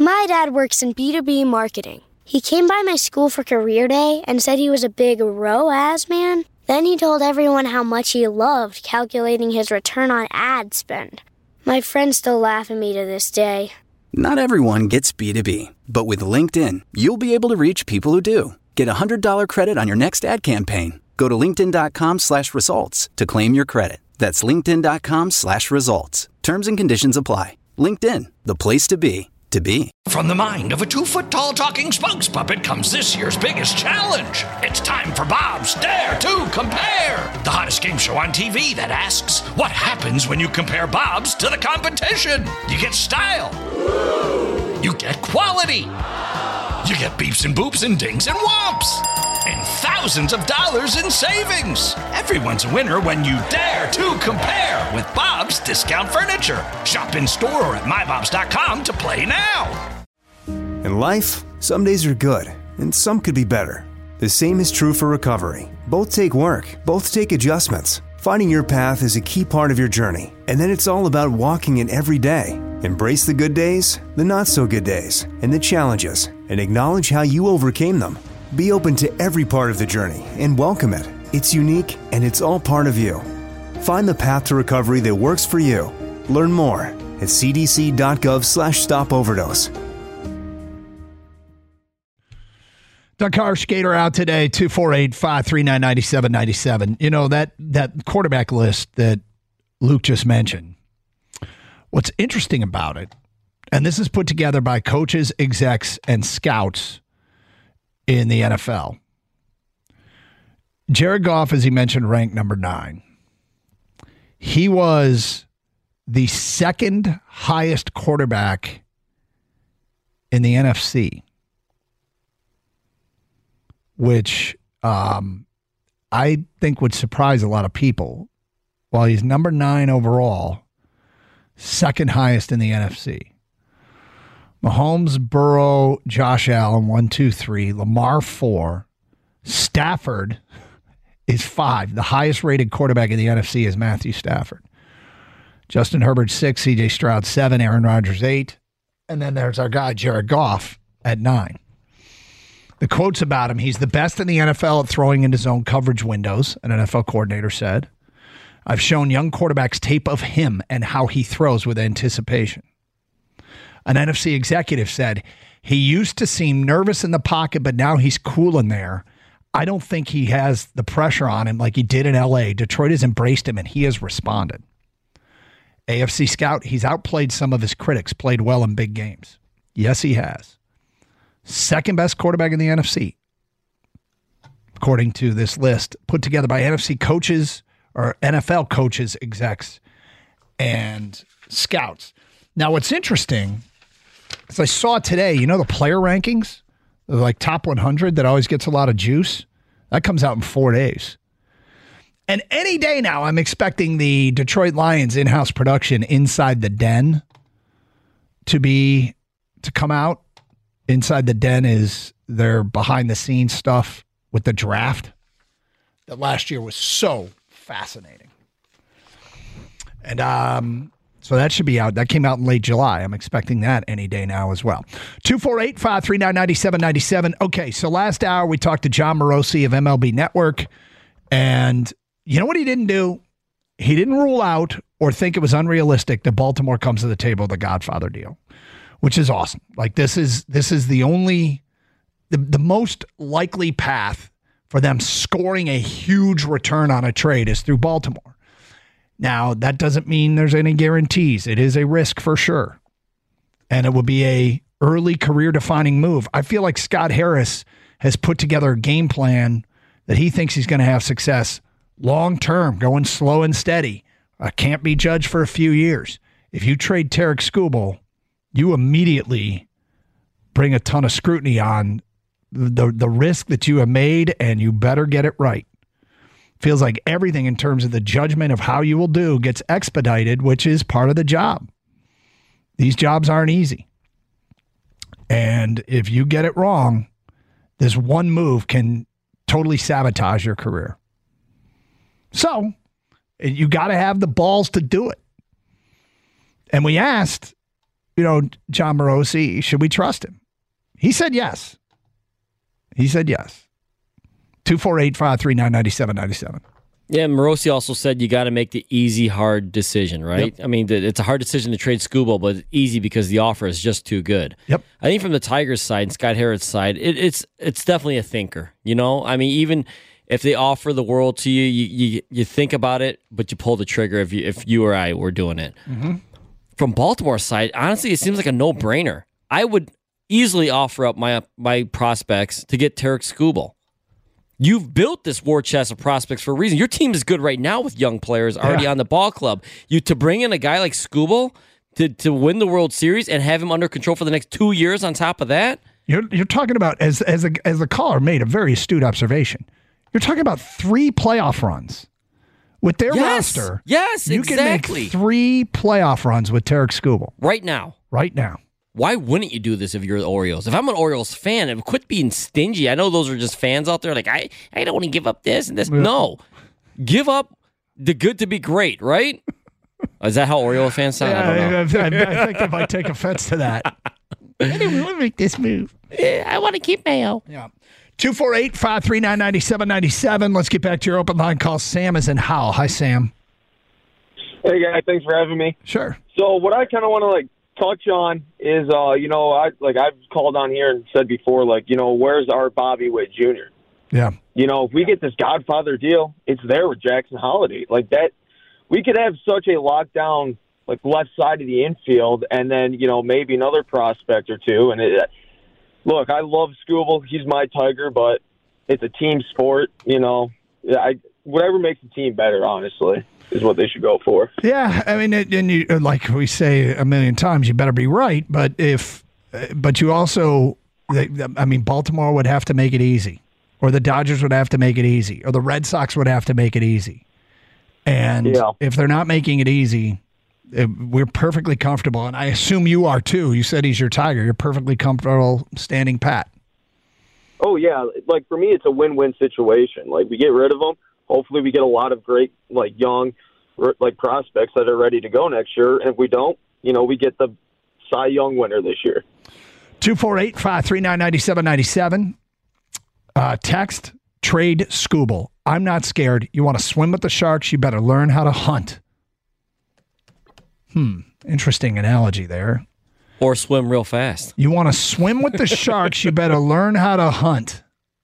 My dad works in B2B marketing. He came by my school for career day and said he was a big ROAS man. Then he told everyone how much he loved calculating his return on ad spend. My friends still laugh at me to this day. Not everyone gets B2B, but with LinkedIn, you'll be able to reach people who do. Get a $100 credit on your next ad campaign. Go to linkedin.com/results to claim your credit. That's linkedin.com/results. Terms and conditions apply. LinkedIn, the place to be. From the mind of a 2-foot-tall talking spokes puppet comes this year's biggest challenge. It's time for Bob's Dare to Compare, the hottest game show on TV that asks, what happens when you compare Bob's to the competition? You get style. You get quality. You get beeps and boops and dings and whomps. And thousands of dollars in savings. Everyone's a winner when you dare to compare with Bob's Discount Furniture. Shop in store or at mybobs.com to play now. In life, some days are good, and some could be better. The same is true for recovery. Both take work, both take adjustments. Finding your path is a key part of your journey, and then it's all about walking it every day. Embrace the good days, the not-so-good days, and the challenges, and acknowledge how you overcame them. Be open to every part of the journey and welcome it. It's unique and it's all part of you. Find the path to recovery that works for you. Learn more at cdc.gov/stopoverdose. Dakar skater out today, 248-539-9797. You know, that quarterback list that Luke just mentioned, what's interesting about it, and this is put together by coaches, execs, and scouts in the NFL. Jared Goff, as he mentioned, ranked number 9. He was the second highest quarterback in the NFC, which I think would surprise a lot of people. While he's number 9 overall, second highest in the NFC. Mahomes, Burrow, Josh Allen, 1, 2, 3. Lamar, 4. Stafford is 5. The highest rated quarterback in the NFC is Matthew Stafford. Justin Herbert, 6. CJ Stroud, 7. Aaron Rodgers, 8. And then there's our guy, Jared Goff, at 9. The quotes about him, he's the best in the NFL at throwing into zone coverage windows, an NFL coordinator said. I've shown young quarterbacks tape of him and how he throws with anticipation. An NFC executive said, he used to seem nervous in the pocket, but now he's cool in there. I don't think he has the pressure on him like he did in L.A. Detroit has embraced him, and he has responded. AFC scout, he's outplayed some of his critics, played well in big games. Yes, he has. Second best quarterback in the NFC, according to this list put together by NFC coaches or NFL coaches, execs, and scouts. Now, what's interesting is I saw today, you know, the player rankings, like top 100 that always gets a lot of juice. That comes out in 4 days. And any day now, I'm expecting the Detroit Lions in-house production Inside the Den to come out. Inside the Den is their behind-the-scenes stuff with the draft that last year was so fascinating. And so that should be out. That came out in late July. I'm expecting that any day now as well. 248-539-9797. Okay, so last hour we talked to John Morosi of MLB Network, and you know what he didn't do? He didn't rule out or think it was unrealistic that Baltimore comes to the table with a Godfather deal, which is awesome. Like this is the only, the most likely path for them scoring a huge return on a trade is through Baltimore. Now, that doesn't mean there's any guarantees. It is a risk for sure. And it will be a early career-defining move. I feel like Scott Harris has put together a game plan that he thinks he's going to have success long-term, going slow and steady. Can't be judged for a few years. If you trade Tarek Skubal, you immediately bring a ton of scrutiny on the risk that you have made, and you better get it right. Feels like everything in terms of the judgment of how you will do gets expedited, which is part of the job. These jobs aren't easy. And if you get it wrong, this one move can totally sabotage your career. So you got to have the balls to do it. And we asked, John Morosi, should we trust him? He said yes. 248-539-9797. Yeah, Morosi also said you got to make the easy, hard decision, right? Yep. I mean, it's a hard decision to trade Skubal, but it's easy because the offer is just too good. Yep. I think from the Tigers' side and Scott Harrett's side, it's definitely a thinker. I mean, even if they offer the world to you, you think about it, but you pull the trigger if you or I were doing it. Mm-hmm. From Baltimore's side, honestly, it seems like a no-brainer. I would easily offer up my prospects to get Tarik Skubal. You've built this war chest of prospects for a reason. Your team is good right now with young players already on the ball club. To bring in a guy like Skubal to win the World Series and have him under control for the next 2 years on top of that? You're talking about, as the caller made a very astute observation, you're talking about 3 playoff runs. With their roster, you can make 3 playoff runs with Tarik Skubal. Right now. Why wouldn't you do this if you're the Orioles? If I'm an Orioles fan, quit being stingy. I know those are just fans out there like, I don't want to give up this and this. No. Give up the good to be great, right? Is that how Orioles fans sound? I don't know. I think they might take offense to that. I don't want to make this move. I want to keep Mayo. Yeah. 248-539-9797. Let's get back to your open line call. Sam is in Howell. Hi, Sam. Hey, guys. Thanks for having me. Sure. So what I kind of want to, touch on is, I've called on here and said before, where's our Bobby Witt Jr.? Yeah. If we get this Godfather deal, it's there with Jackson Holiday. Like that, we could have such a lockdown, left side of the infield, and then, maybe another prospect or two. And look, I love Skubal. He's my Tiger, but it's a team sport, whatever makes the team better, honestly, is what they should go for. Yeah, I mean, and you, like we say a million times, you better be right. But you also, Baltimore would have to make it easy, or the Dodgers would have to make it easy, or the Red Sox would have to make it easy. And if they're not making it easy, we're perfectly comfortable, and I assume you are too. You said he's your Tiger. You're perfectly comfortable standing pat. Oh, yeah. For me, it's a win-win situation. We get rid of him. Hopefully we get a lot of great, young, prospects that are ready to go next year. And if we don't, we get the Cy Young winner this year. 248-539-9797. Text, trade Skubal. I'm not scared. You want to swim with the sharks, you better learn how to hunt. Interesting analogy there. Or swim real fast. You want to swim with the sharks, you better learn how to hunt.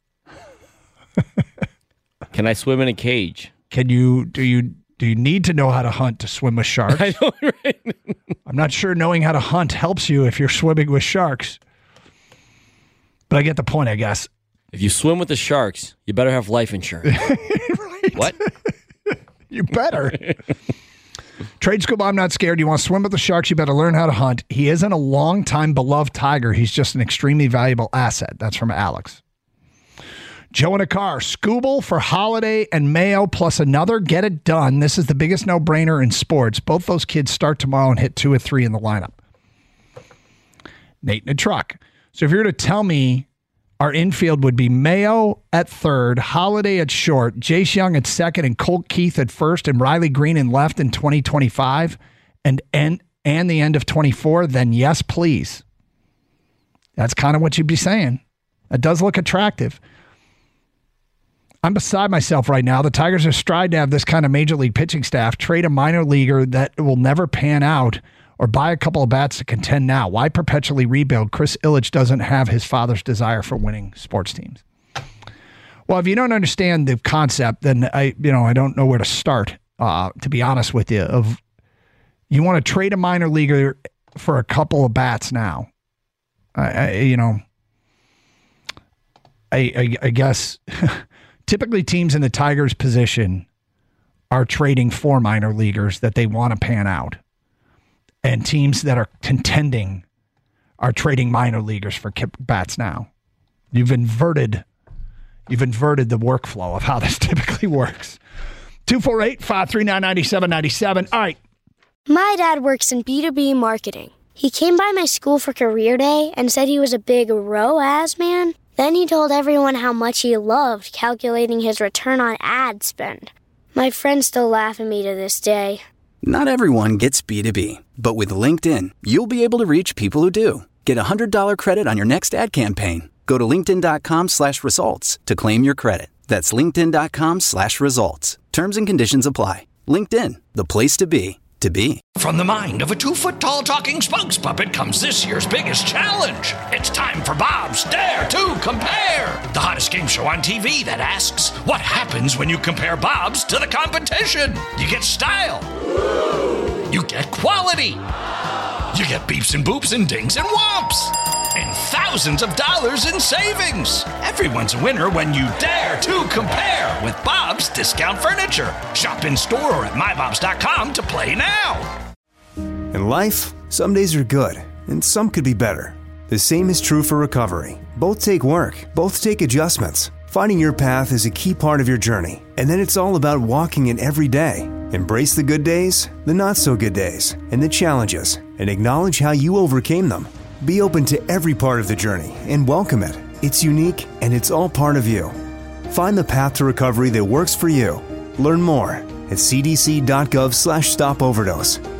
Can I swim in a cage? Do you need to know how to hunt to swim with sharks? I know, right? I'm not sure knowing how to hunt helps you if you're swimming with sharks. But I get the point, I guess. If you swim with the sharks, you better have life insurance. Right. What? You better. Trade Skubal, I'm not scared. You want to swim with the sharks, you better learn how to hunt. He isn't a long-time beloved Tiger. He's just an extremely valuable asset. That's from Alex. Joe in a car. Skubal for Holiday and Mayo plus another. Get it done. This is the biggest no-brainer in sports. Both those kids start tomorrow and hit 2 or 3 in the lineup. Nate in a truck. So if you're going to tell me our infield would be Mayo at third, Holiday at short, Jace Young at second, and Colt Keith at first, and Riley Green in left in 2025, and the end of 24, then yes, please. That's kind of what you'd be saying. It does look attractive. I'm beside myself right now. The Tigers are strived to have this kind of major league pitching staff, trade a minor leaguer that will never pan out, or buy a couple of bats to contend now. Why perpetually rebuild? Chris Ilitch doesn't have his father's desire for winning sports teams. Well, if you don't understand the concept, then I don't know where to start, to be honest with you. You want to trade a minor leaguer for a couple of bats now. I guess typically teams in the Tigers' position are trading for minor leaguers that they want to pan out. And teams that are contending are trading minor leaguers for bats now. You've inverted the workflow of how this typically works. 248-539-9797. All right. My dad works in B2B marketing. He came by my school for career day and said he was a big ROAS man. Then he told everyone how much he loved calculating his return on ad spend. My friends still laugh at me to this day. Not everyone gets B2B, but with LinkedIn, you'll be able to reach people who do. Get $100 credit on your next ad campaign. Go to linkedin.com/results to claim your credit. That's linkedin.com/results. Terms and conditions apply. LinkedIn, the place to be, to be. From the mind of a 2-foot-tall talking Spunks puppet comes this year's biggest challenge. It's time for Bob's Dare to Compare, the hottest game show on TV that asks, what happens when you compare Bob's to the competition? You get style. You get quality. You get beeps and boops and dings and whomps. And thousands of dollars in savings. Everyone's a winner when you dare to compare with Bob's Discount Furniture. Shop in store or at mybobs.com to play now. In life, some days are good, and some could be better. The same is true for recovery. Both take work, both take adjustments. Finding your path is a key part of your journey, and then it's all about walking it every day. Embrace the good days, the not-so-good days, and the challenges, and acknowledge how you overcame them. Be open to every part of the journey and welcome it. It's unique, and it's all part of you. Find the path to recovery that works for you. Learn more at cdc.gov/stopoverdose.